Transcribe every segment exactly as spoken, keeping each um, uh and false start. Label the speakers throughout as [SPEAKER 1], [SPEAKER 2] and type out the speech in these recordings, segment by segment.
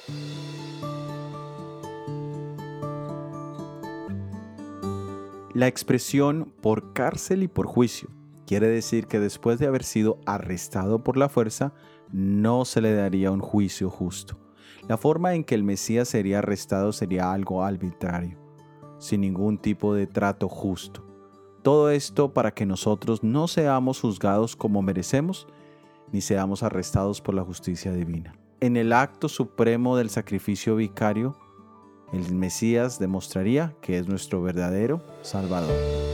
[SPEAKER 1] La expresión por cárcel y por juicio quiere decir que después de haber sido arrestado por la fuerza, no se le daría un juicio justo. La forma en que el Mesías sería arrestado sería algo arbitrario, sin ningún tipo de trato justo. Todo esto para que nosotros no seamos juzgados como merecemos, ni seamos arrestados por la justicia divina. En el acto supremo del sacrificio vicario, el Mesías demostraría que es nuestro verdadero Salvador.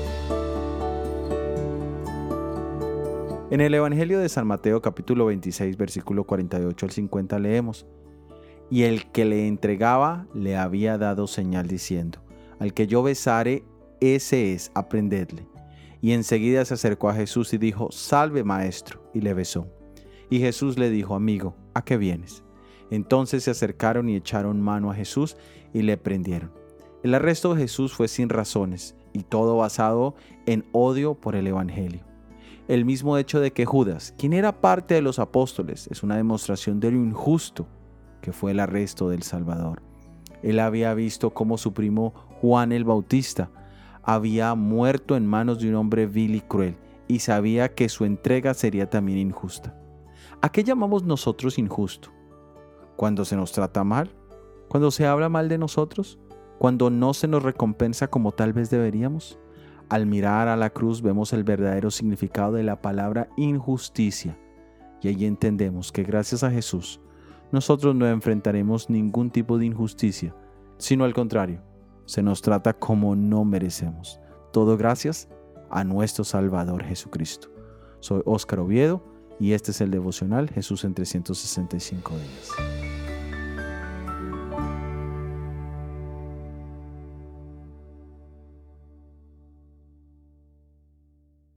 [SPEAKER 1] En el Evangelio de San Mateo capítulo veintiséis, versículo cuarenta y ocho al cincuenta leemos: Y el que le entregaba le había dado señal diciendo: Al que yo besare, ese es, aprendedle. Y enseguida se acercó a Jesús y dijo: Salve, maestro, y le besó. Y Jesús le dijo: Amigo, ¿a qué vienes? Entonces se acercaron y echaron mano a Jesús y le prendieron. El arresto de Jesús fue sin razones y todo basado en odio por el Evangelio. El mismo hecho de que Judas, quien era parte de los apóstoles, es una demostración de lo injusto que fue el arresto del Salvador. Él había visto cómo su primo Juan el Bautista había muerto en manos de un hombre vil y cruel y sabía que su entrega sería también injusta. ¿A qué llamamos nosotros injusto? ¿Cuando se nos trata mal? ¿Cuando se habla mal de nosotros? ¿Cuando no se nos recompensa como tal vez deberíamos? Al mirar a la cruz vemos el verdadero significado de la palabra injusticia y ahí entendemos que gracias a Jesús nosotros no enfrentaremos ningún tipo de injusticia, sino al contrario, se nos trata como no merecemos. Todo gracias a nuestro Salvador Jesucristo. Soy Óscar Oviedo y este es el devocional Jesús en trescientos sesenta y cinco días.